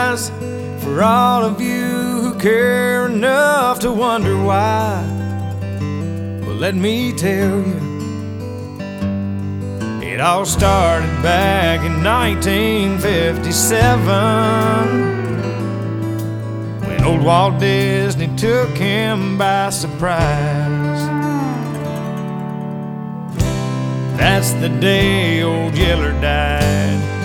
eyes. For all of you who care enough to wonder why, well, let me tell you, it all started back in 1957, when old Walt Disney took him by surprise. That's the day old Yeller died.